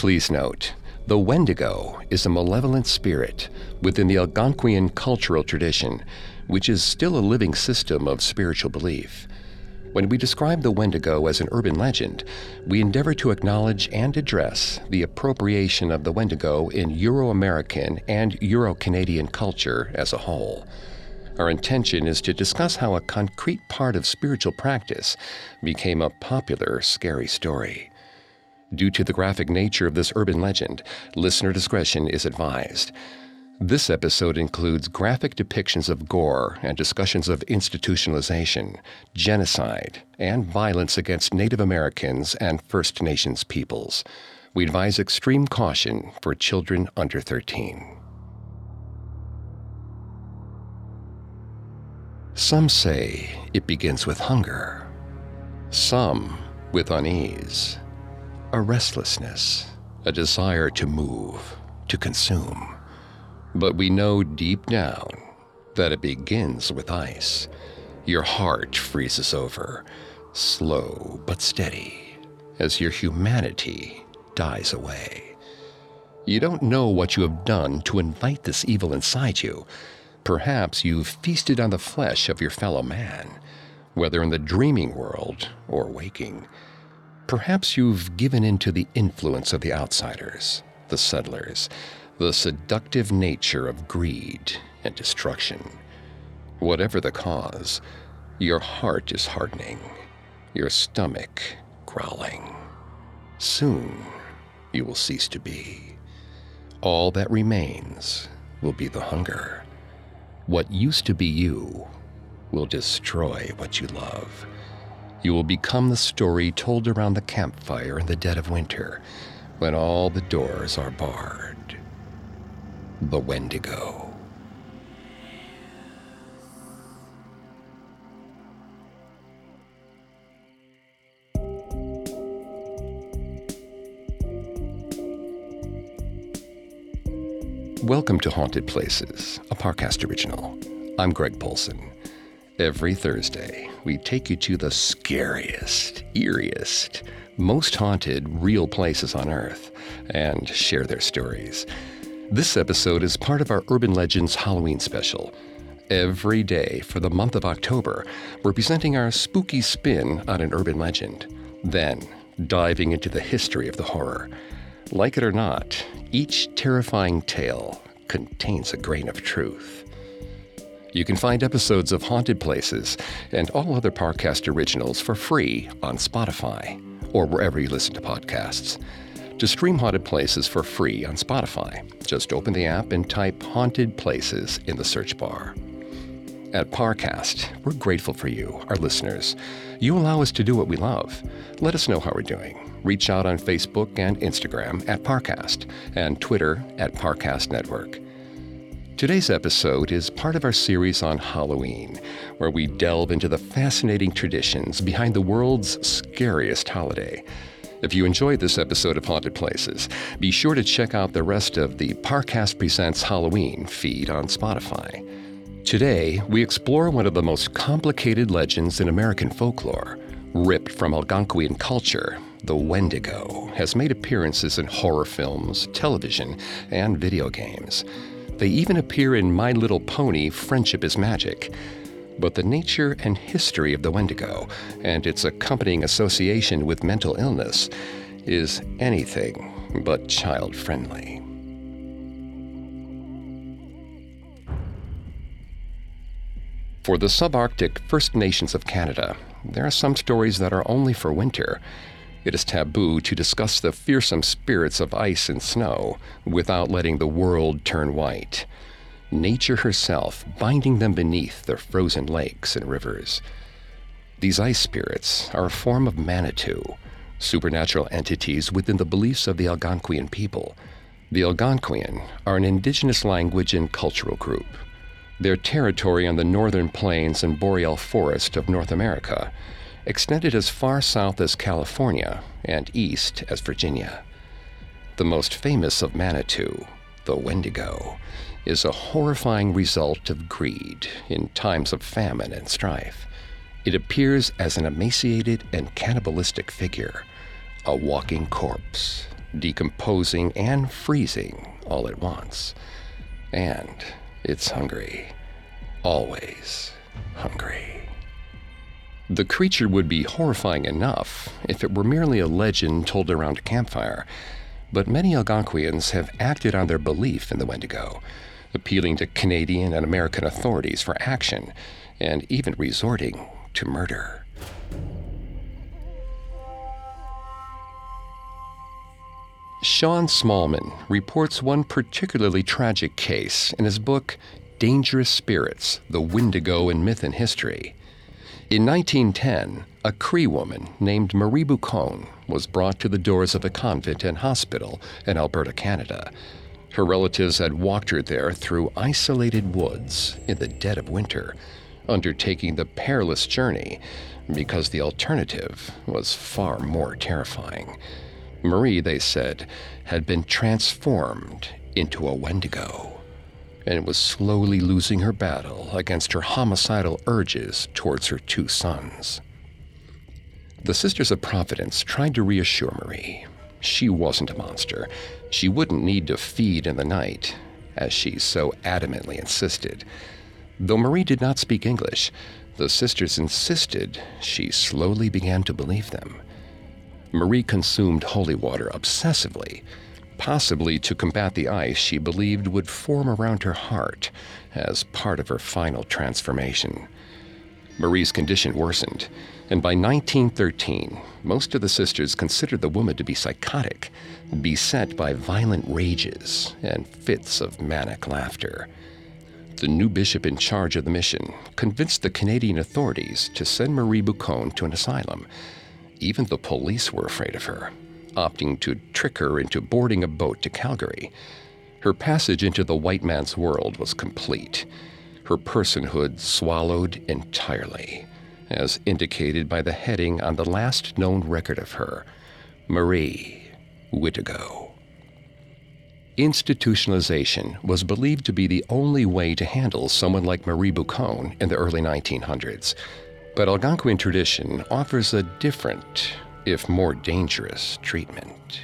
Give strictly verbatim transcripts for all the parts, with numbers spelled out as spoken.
Please note, the Wendigo is a malevolent spirit within the Algonquian cultural tradition, which is still a living system of spiritual belief. When we describe the Wendigo as an urban legend, we endeavor to acknowledge and address the appropriation of the Wendigo in Euro-American and Euro-Canadian culture as a whole. Our intention is to discuss how a concrete part of spiritual practice became a popular, scary story. Due to the graphic nature of this urban legend, listener discretion is advised. This episode includes graphic depictions of gore and discussions of institutionalization, genocide, and violence against Native Americans and First Nations peoples. We advise extreme caution for children under thirteen. Some say it begins with hunger, some with unease, a restlessness, a desire to move, to consume. But we know deep down that it begins with ice. Your heart freezes over, slow but steady, as your humanity dies away. You don't know what you have done to invite this evil inside you. Perhaps you've feasted on the flesh of your fellow man, whether in the dreaming world or waking. Perhaps you've given in to the influence of the outsiders, the settlers, the seductive nature of greed and destruction. Whatever the cause, your heart is hardening, your stomach growling. Soon you will cease to be. All that remains will be the hunger. What used to be you will destroy what you love. You will become the story told around the campfire in the dead of winter, when all the doors are barred. The Wendigo. Welcome to Haunted Places, a Parcast original. I'm Greg Polson. Every Thursday, we take you to the scariest, eeriest, most haunted real places on Earth and share their stories. This episode is part of our Urban Legends Halloween special. Every day for the month of October, we're presenting our spooky spin on an urban legend, then diving into the history of the horror. Like it or not, each terrifying tale contains a grain of truth. You can find episodes of Haunted Places and all other Parcast originals for free on Spotify or wherever you listen to podcasts. To stream Haunted Places for free on Spotify, just open the app and type Haunted Places in the search bar. At Parcast, we're grateful for you, our listeners. You allow us to do what we love. Let us know how we're doing. Reach out on Facebook and Instagram at Parcast and Twitter at Parcast Network. Today's episode is part of our series on Halloween, where we delve into the fascinating traditions behind the world's scariest holiday. If you enjoyed this episode of Haunted Places, be sure to check out the rest of the Parcast Presents Halloween feed on Spotify. Today, we explore one of the most complicated legends in American folklore. Ripped from Algonquian culture, the Wendigo has made appearances in horror films, television, and video games. They even appear in My Little Pony: Friendship is Magic. But the nature and history of the Wendigo and its accompanying association with mental illness is anything but child-friendly. For the subarctic First Nations of Canada, there are some stories that are only for winter. It is taboo to discuss the fearsome spirits of ice and snow without letting the world turn white. Nature herself binding them beneath their frozen lakes and rivers. These ice spirits are a form of Manitou, supernatural entities within the beliefs of the Algonquian people. The Algonquian are an indigenous language and cultural group. Their territory on the northern plains and boreal forest of North America extended as far south as California and east as Virginia. The most famous of Manitou, the Wendigo, is a horrifying result of greed in times of famine and strife. It appears as an emaciated and cannibalistic figure, a walking corpse, decomposing and freezing all at once. And it's hungry. Always hungry. The creature would be horrifying enough if it were merely a legend told around a campfire, but many Algonquians have acted on their belief in the Wendigo, appealing to Canadian and American authorities for action, and even resorting to murder. Sean Smallman reports one particularly tragic case in his book, Dangerous Spirits, The Wendigo in Myth and History. In nineteen ten, a Cree woman named Marie Bucone was brought to the doors of a convent and hospital in Alberta, Canada. Her relatives had walked her there through isolated woods in the dead of winter, undertaking the perilous journey because the alternative was far more terrifying. Marie, they said, had been transformed into a Wendigo and was slowly losing her battle against her homicidal urges towards her two sons. The Sisters of Providence tried to reassure Marie. She wasn't a monster. She wouldn't need to feed in the night, as she so adamantly insisted. Though Marie did not speak English, the sisters insisted she slowly began to believe them. Marie consumed holy water obsessively, possibly to combat the ice she believed would form around her heart as part of her final transformation. Marie's condition worsened, and by nineteen thirteen, most of the sisters considered the woman to be psychotic, beset by violent rages and fits of manic laughter. The new bishop in charge of the mission convinced the Canadian authorities to send Marie Bucone to an asylum. Even the police were afraid of her, opting to trick her into boarding a boat to Calgary. Her passage into the white man's world was complete, her personhood swallowed entirely, as indicated by the heading on the last known record of her, Marie Wendigo. Institutionalization was believed to be the only way to handle someone like Marie Bucone in the early nineteen hundreds. But Algonquin tradition offers a different, if more dangerous, treatment.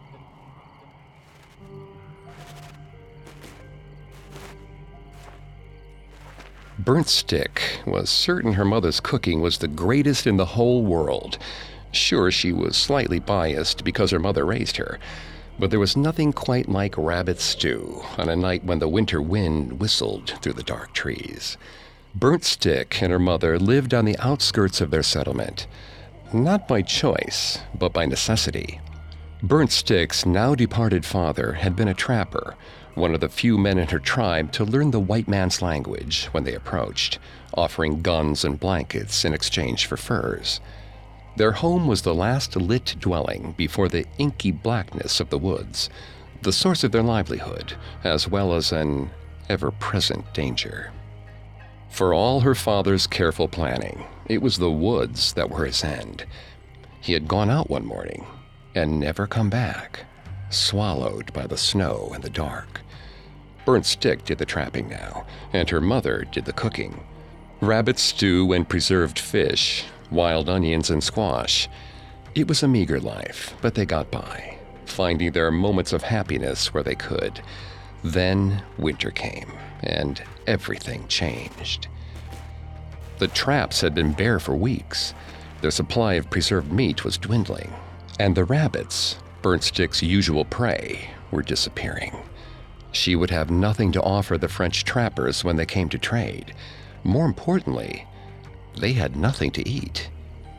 Burnt Stick was certain her mother's cooking was the greatest in the whole world. Sure, she was slightly biased because her mother raised her, but there was nothing quite like rabbit stew on a night when the winter wind whistled through the dark trees. Burnt Stick and her mother lived on the outskirts of their settlement, not by choice, but by necessity. Burnt Stick's now departed father had been a trapper, one of the few men in her tribe to learn the white man's language when they approached, offering guns and blankets in exchange for furs. Their home was the last lit dwelling before the inky blackness of the woods, the source of their livelihood, as well as an ever-present danger. For all her father's careful planning, it was the woods that were his end. He had gone out one morning and never come back, swallowed by the snow and the dark. Burnt Stick did the trapping now, and her mother did the cooking. Rabbit stew and preserved fish, wild onions and squash. It was a meager life, but they got by, finding their moments of happiness where they could. Then winter came, and everything changed. The traps had been bare for weeks. Their supply of preserved meat was dwindling, and the rabbits, Burnt Stick's usual prey, were disappearing. She would have nothing to offer the French trappers when they came to trade. More importantly, they had nothing to eat.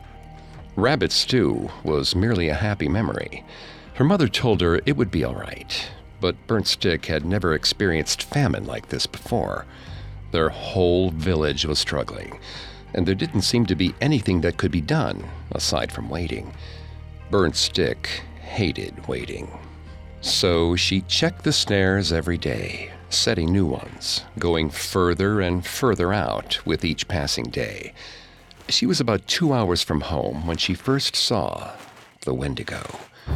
Rabbit stew was merely a happy memory. Her mother told her it would be all right, but Burnt Stick had never experienced famine like this before. Their whole village was struggling, and there didn't seem to be anything that could be done aside from waiting. Burnt Stick hated waiting. So she checked the snares every day, setting new ones, going further and further out with each passing day. She was about two hours from home when she first saw the Wendigo.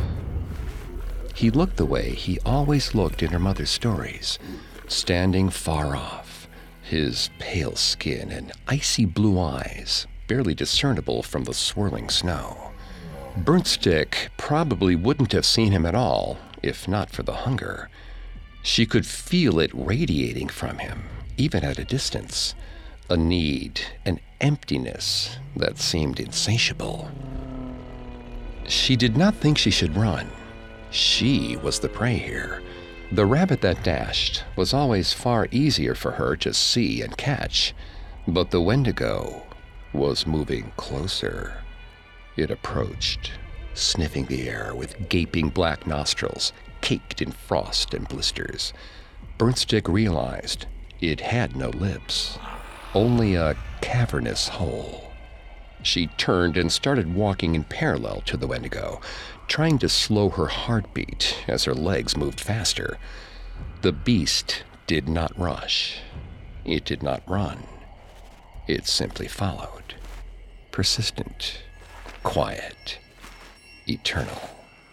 He looked the way he always looked in her mother's stories, standing far off, his pale skin and icy blue eyes barely discernible from the swirling snow. Burnt Stick probably wouldn't have seen him at all if not for the hunger. She could feel it radiating from him, even at a distance. A need, an emptiness that seemed insatiable. She did not think she should run. She was the prey here. The rabbit that dashed was always far easier for her to see and catch, but the Wendigo was moving closer. It approached, sniffing the air with gaping black nostrils, caked in frost and blisters. Burnt Stick realized it had no lips, only a cavernous hole. She turned and started walking in parallel to the Wendigo, trying to slow her heartbeat as her legs moved faster. The beast did not rush. It did not run. It simply followed. Persistent, quiet, eternal.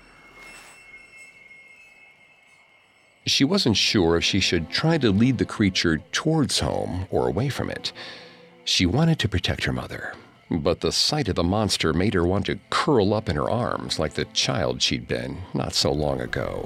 She wasn't sure if she should try to lead the creature towards home or away from it. She wanted to protect her mother, but the sight of the monster made her want to curl up in her arms like the child she'd been not so long ago.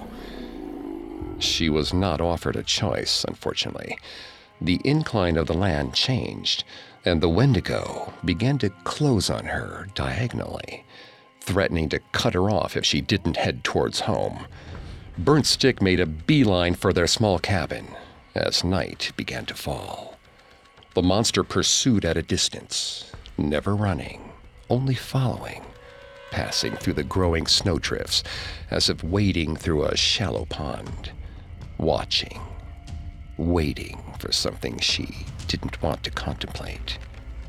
She was not offered a choice, unfortunately. The incline of the land changed, and the Wendigo began to close on her diagonally, threatening to cut her off if she didn't head towards home. Burnt Stick made a beeline for their small cabin as night began to fall. The monster pursued at a distance, never running, only following, passing through the growing snowdrifts as if wading through a shallow pond, watching, waiting for something she didn't want to contemplate.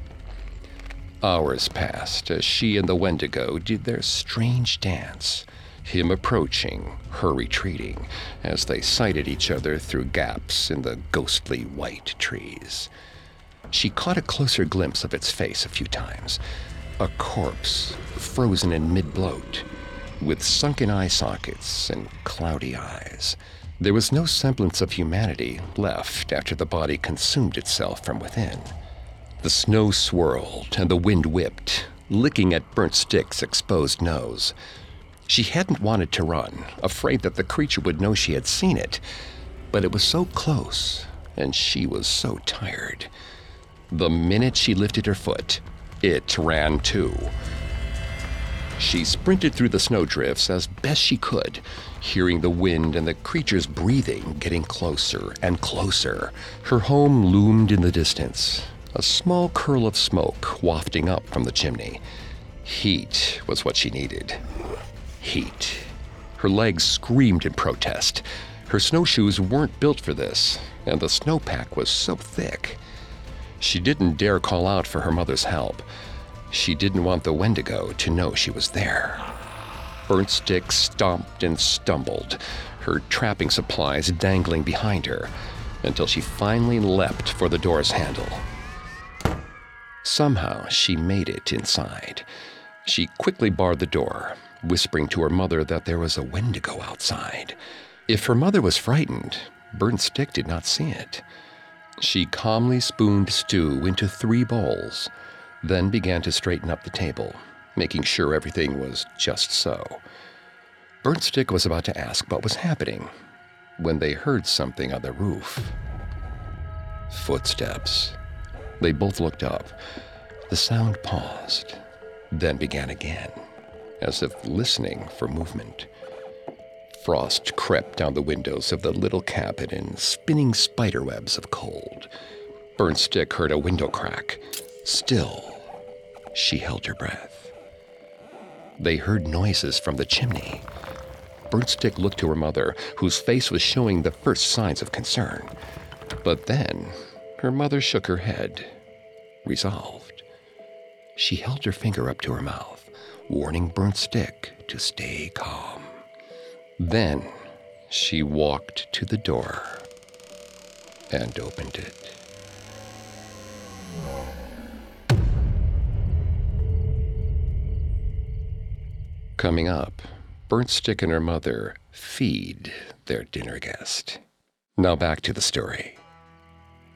Hours passed as she and the Wendigo did their strange dance, him approaching, her retreating, as they sighted each other through gaps in the ghostly white trees. She caught a closer glimpse of its face a few times, a corpse frozen in mid-bloat, with sunken eye sockets and cloudy eyes. There was no semblance of humanity left after the body consumed itself from within. The snow swirled and the wind whipped, licking at Burnt Stick's exposed nose. She hadn't wanted to run, afraid that the creature would know she had seen it, but it was so close, and she was so tired. The minute she lifted her foot, it ran too. She sprinted through the snowdrifts as best she could, hearing the wind and the creature's breathing getting closer and closer. Her home loomed in the distance, a small curl of smoke wafting up from the chimney. Heat was what she needed. Heat. Her legs screamed in protest. Her snowshoes weren't built for this, and the snowpack was so thick. She didn't dare call out for her mother's help. She didn't want the Wendigo to know she was there. Burnt Stick stomped and stumbled, her trapping supplies dangling behind her, until she finally leapt for the door's handle. Somehow she made it inside. She quickly barred the door, whispering to her mother that there was a Wendigo outside. If her mother was frightened, Burnt Stick did not see it. She calmly spooned stew into three bowls, then began to straighten up the table, making sure everything was just so. Burnt Stick was about to ask what was happening when they heard something on the roof. Footsteps. They both looked up. The sound paused, then began again, as if listening for movement. Frost crept down the windows of the little cabin in spinning spiderwebs of cold. Burnt Stick heard a window crack. Still, she held her breath. They heard noises from the chimney. Burnt Stick looked to her mother, whose face was showing the first signs of concern. But then, her mother shook her head, resolved. She held her finger up to her mouth, warning Burnt Stick to stay calm. Then, she walked to the door and opened it. Coming up, Burnt Stick and her mother feed their dinner guest. Now back to the story.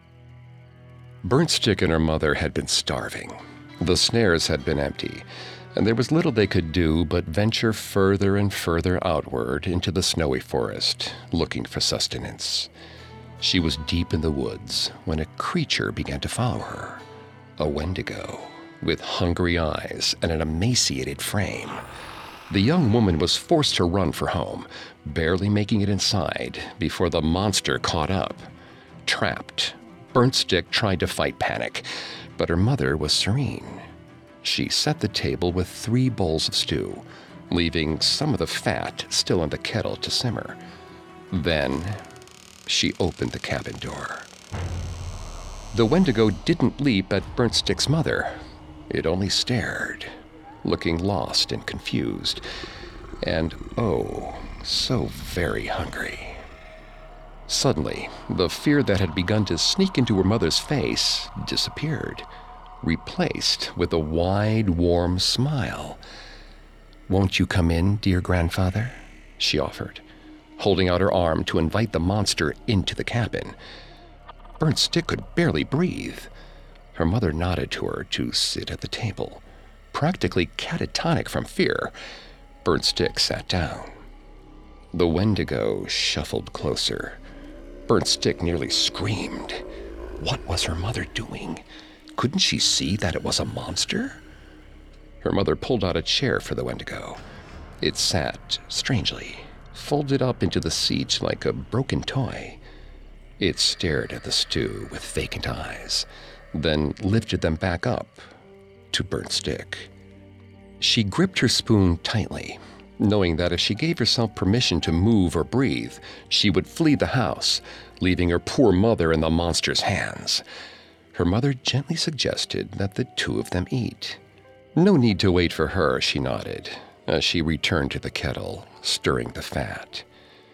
Burnt Stick and her mother had been starving. The snares had been empty, and there was little they could do but venture further and further outward into the snowy forest, looking for sustenance. She was deep in the woods when a creature began to follow her, a Wendigo, with hungry eyes and an emaciated frame. The young woman was forced to run for home, barely making it inside before the monster caught up. Trapped, Burnt Stick tried to fight panic, but her mother was serene. She set the table with three bowls of stew, leaving some of the fat still in the kettle to simmer. Then she opened the cabin door. The Wendigo didn't leap at Burnt Stick's mother. It only stared, looking lost and confused, and oh, so very hungry. Suddenly, the fear that had begun to sneak into her mother's face disappeared, replaced with a wide, warm smile. "Won't you come in, dear grandfather?" she offered, holding out her arm to invite the monster into the cabin. Burnt Stick could barely breathe. Her mother nodded to her to sit at the table. Practically catatonic from fear, Burnt Stick sat down. The Wendigo shuffled closer. Burnt Stick nearly screamed. What was her mother doing? Couldn't she see that it was a monster? Her mother pulled out a chair for the Wendigo. It sat, strangely, folded up into the seat like a broken toy. It stared at the stew with vacant eyes, then lifted them back up to Burnt Stick. She gripped her spoon tightly, knowing that if she gave herself permission to move or breathe, she would flee the house, leaving her poor mother in the monster's hands. Her mother gently suggested that the two of them eat. No need to wait for her, she nodded, as she returned to the kettle, stirring the fat.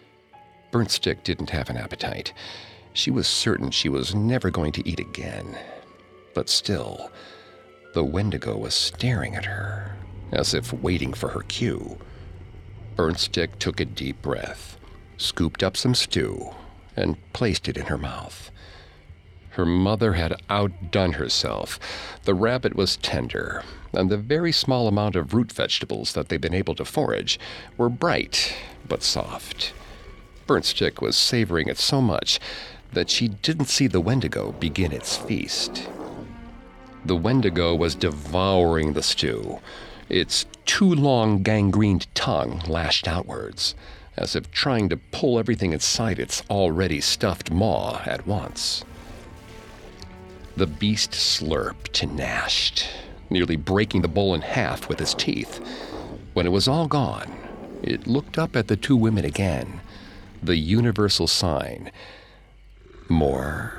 Burnt Stick didn't have an appetite. She was certain she was never going to eat again. But still, the Wendigo was staring at her, as if waiting for her cue. Burnt Stick took a deep breath, scooped up some stew, and placed it in her mouth. Her mother had outdone herself. The rabbit was tender, and the very small amount of root vegetables that they'd been able to forage were bright but soft. Burnt Stick was savoring it so much that she didn't see the Wendigo begin its feast. The Wendigo was devouring the stew, its too long gangrened tongue lashed outwards, as if trying to pull everything inside its already stuffed maw at once. The beast slurped and gnashed, nearly breaking the bowl in half with his teeth. When it was all gone, it looked up at the two women again, the universal sign: more.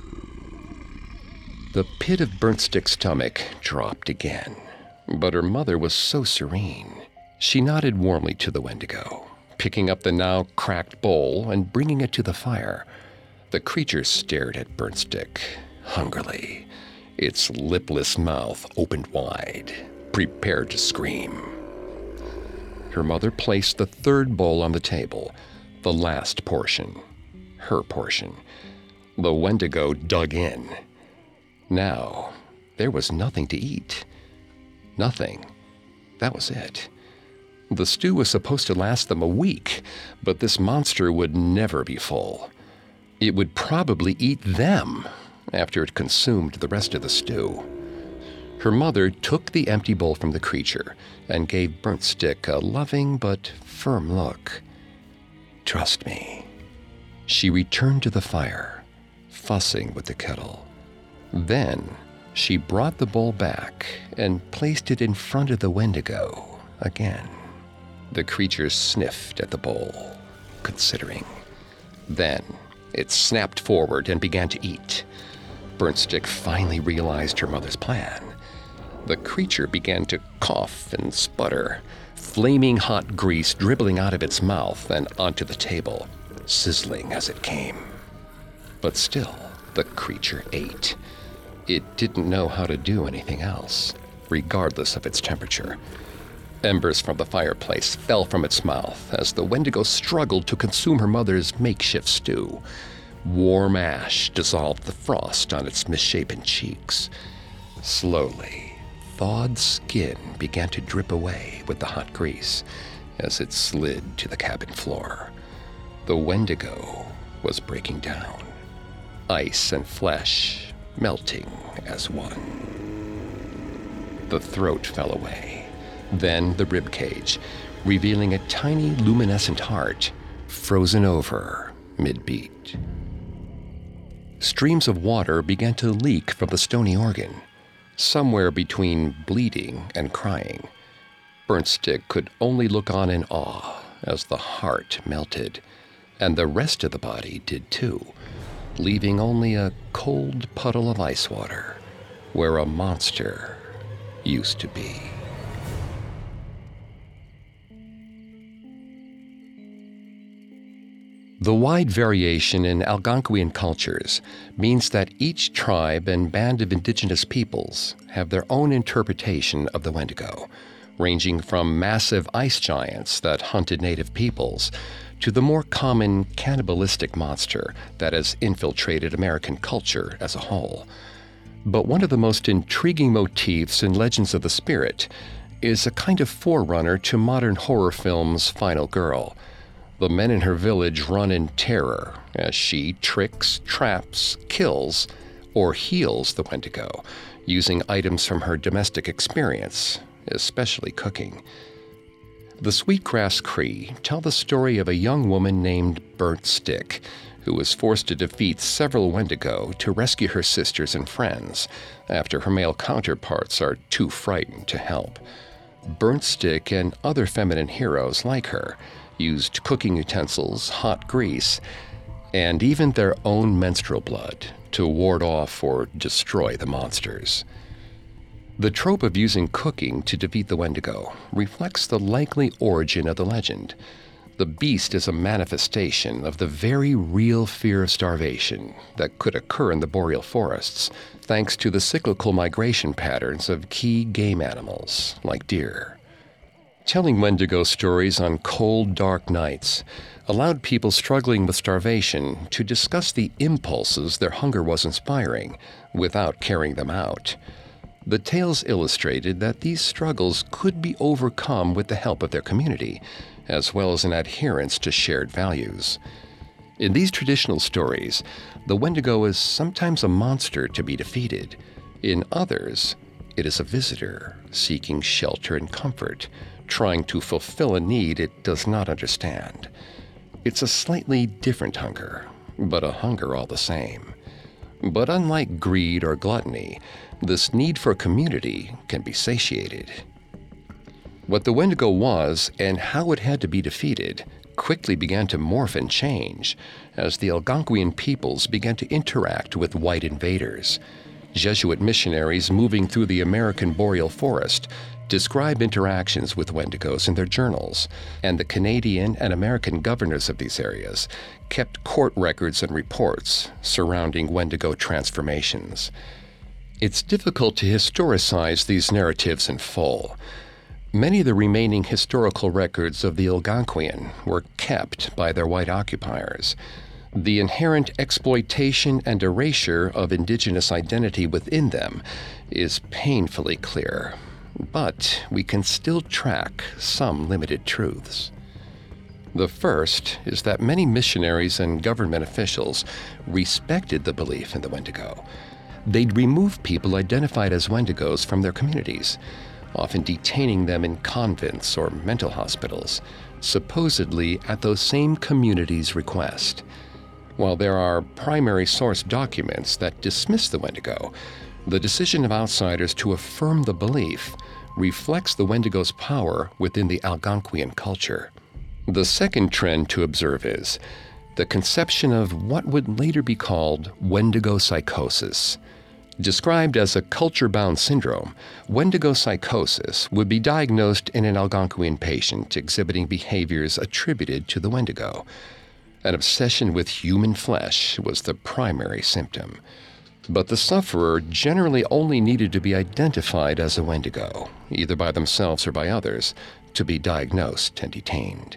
The pit of Burnt Stick's stomach dropped again, but her mother was so serene. She nodded warmly to the Wendigo, picking up the now cracked bowl and bringing it to the fire. The creature stared at Burnt Stick hungrily, its lipless mouth opened wide, prepared to scream. Her mother placed the third bowl on the table, the last portion, her portion. The Wendigo dug in. Now, there was nothing to eat. Nothing. That was it. The stew was supposed to last them a week, but this monster would never be full. It would probably eat them after it consumed the rest of the stew. Her mother took the empty bowl from the creature and gave Burnt Stick a loving but firm look. "Trust me." She returned to the fire, fussing with the kettle. Then she brought the bowl back and placed it in front of the Wendigo again. The creature sniffed at the bowl, considering. Then it snapped forward and began to eat. Burnt Stick finally realized her mother's plan. The creature began to cough and sputter, flaming hot grease dribbling out of its mouth and onto the table, sizzling as it came. But still, the creature ate. It didn't know how to do anything else, regardless of its temperature. Embers from the fireplace fell from its mouth as the Wendigo struggled to consume her mother's makeshift stew. Warm ash dissolved the frost on its misshapen cheeks. Slowly, thawed skin began to drip away with the hot grease as it slid to the cabin floor. The Wendigo was breaking down, ice and flesh melting as one. The throat fell away, then the rib cage, revealing a tiny luminescent heart frozen over mid-beat. Streams of water began to leak from the stony organ, somewhere between bleeding and crying. Burnt Stick could only look on in awe as the heart melted, and the rest of the body did too, leaving only a cold puddle of ice water where a monster used to be. The wide variation in Algonquian cultures means that each tribe and band of indigenous peoples have their own interpretation of the Wendigo, ranging from massive ice giants that hunted native peoples to the more common cannibalistic monster that has infiltrated American culture as a whole. But one of the most intriguing motifs in Legends of the Spirit is a kind of forerunner to modern horror film's Final Girl. The men in her village run in terror as she tricks, traps, kills, or heals the Wendigo using items from her domestic experience, especially cooking. The Sweetgrass Cree tell the story of a young woman named Burnt Stick who was forced to defeat several Wendigo to rescue her sisters and friends after her male counterparts are too frightened to help. Burnt Stick and other feminine heroes like her used cooking utensils, hot grease, and even their own menstrual blood to ward off or destroy the monsters. The trope of using cooking to defeat the Wendigo reflects the likely origin of the legend. The beast is a manifestation of the very real fear of starvation that could occur in the boreal forests, thanks to the cyclical migration patterns of key game animals like deer. Telling Wendigo stories on cold, dark nights allowed people struggling with starvation to discuss the impulses their hunger was inspiring without carrying them out. The tales illustrated that these struggles could be overcome with the help of their community, as well as an adherence to shared values. In these traditional stories, the Wendigo is sometimes a monster to be defeated. In others, it is a visitor seeking shelter and comfort, trying to fulfill a need it does not understand. It's a slightly different hunger, but a hunger all the same. But unlike greed or gluttony, this need for community can be satiated. What the Wendigo was and how it had to be defeated quickly began to morph and change as the Algonquian peoples began to interact with white invaders. Jesuit missionaries moving through the American boreal forest describe interactions with Wendigos in their journals, and the Canadian and American governors of these areas kept court records and reports surrounding Wendigo transformations. It's difficult to historicize these narratives in full. Many of the remaining historical records of the Algonquian were kept by their white occupiers. The inherent exploitation and erasure of indigenous identity within them is painfully clear, but we can still track some limited truths. The first is that many missionaries and government officials respected the belief in the Wendigo. They'd remove people identified as Wendigos from their communities, often detaining them in convents or mental hospitals, supposedly at those same communities' request. While there are primary source documents that dismiss the Wendigo, the decision of outsiders to affirm the belief reflects the Wendigo's power within the Algonquian culture. The second trend to observe is the conception of what would later be called Wendigo psychosis. Described as a culture-bound syndrome, Wendigo psychosis would be diagnosed in an Algonquian patient exhibiting behaviors attributed to the Wendigo. An obsession with human flesh was the primary symptom, but the sufferer generally only needed to be identified as a Wendigo, either by themselves or by others, to be diagnosed and detained.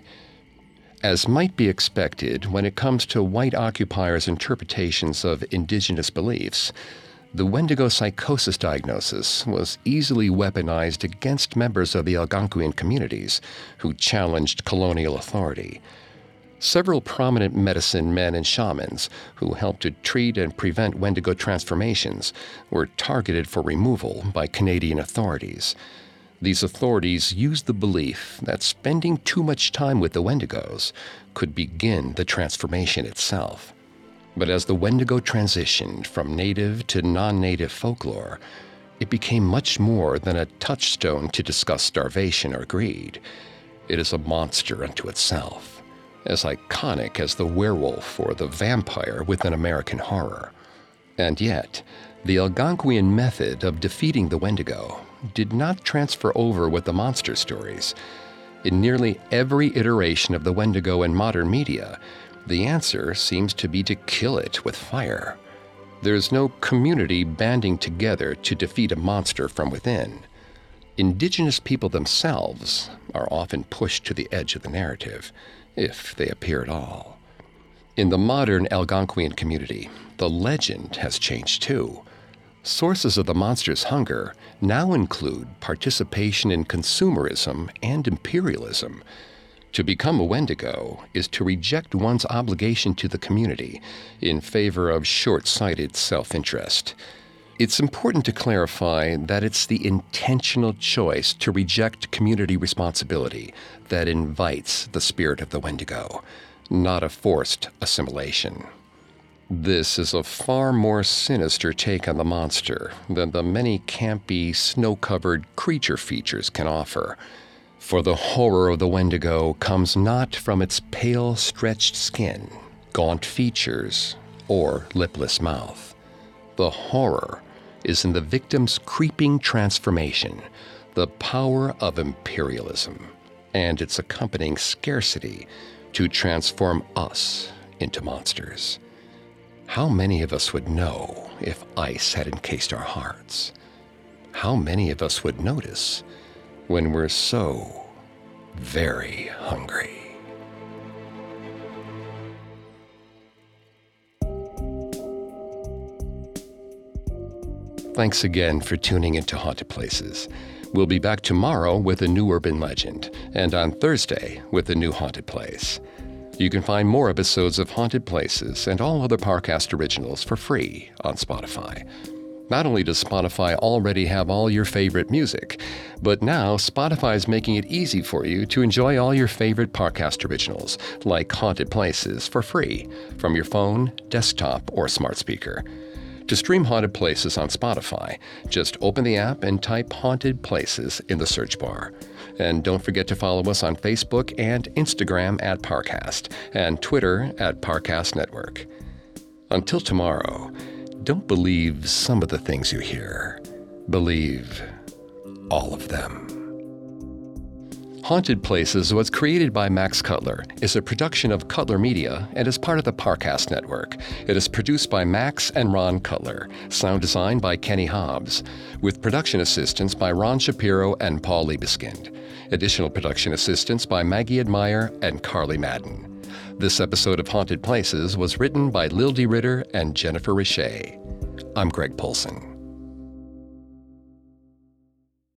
As might be expected when it comes to white occupiers' interpretations of indigenous beliefs, The Wendigo psychosis diagnosis was easily weaponized against members of the Algonquian communities who challenged colonial authority. Several prominent medicine men and shamans who helped to treat and prevent Wendigo transformations were targeted for removal by Canadian authorities. These authorities used the belief that spending too much time with the Wendigos could begin the transformation itself. But as the Wendigo transitioned from native to non-native folklore, it became much more than a touchstone to discuss starvation or greed. It is a monster unto itself, as iconic as the werewolf or the vampire within American horror. And yet, the Algonquian method of defeating the Wendigo did not transfer over with the monster stories. In nearly every iteration of the Wendigo in modern media, the answer seems to be to kill it with fire. There's no community banding together to defeat a monster from within. Indigenous people themselves are often pushed to the edge of the narrative, if they appear at all. In the modern Algonquian community, the legend has changed too. Sources of the monster's hunger now include participation in consumerism and imperialism. To become a Wendigo is to reject one's obligation to the community in favor of short-sighted self-interest. It's important to clarify that it's the intentional choice to reject community responsibility that invites the spirit of the Wendigo, not a forced assimilation. This is a far more sinister take on the monster than the many campy, snow-covered creature features can offer. For the horror of the Wendigo comes not from its pale, stretched skin, gaunt features, or lipless mouth. The horror is in the victim's creeping transformation, the power of imperialism, and its accompanying scarcity to transform us into monsters. How many of us would know if ice had encased our hearts? How many of us would notice when we're so very hungry? Thanks again for tuning into Haunted Places. We'll be back tomorrow with a new urban legend, and on Thursday with a new haunted place. You can find more episodes of Haunted Places and all other Parcast originals for free on Spotify. Not only does Spotify already have all your favorite music, but now Spotify is making it easy for you to enjoy all your favorite Parcast originals, like Haunted Places, for free from your phone, desktop, or smart speaker. To stream Haunted Places on Spotify, just open the app and type Haunted Places in the search bar. And don't forget to follow us on Facebook and Instagram at Parcast, and Twitter at Parcast Network. Until tomorrow, don't believe some of the things you hear. Believe all of them. Haunted Places was created by Max Cutler, is a production of Cutler Media, and is part of the Parcast Network. It is produced by Max and Ron Cutler, sound design by Kenny Hobbs, with production assistance by Ron Shapiro and Paul Liebeskind. Additional production assistance by Maggie Admire and Carly Madden. This episode of Haunted Places was written by Lil D. Ritter and Jennifer Richey. I'm Greg Polson.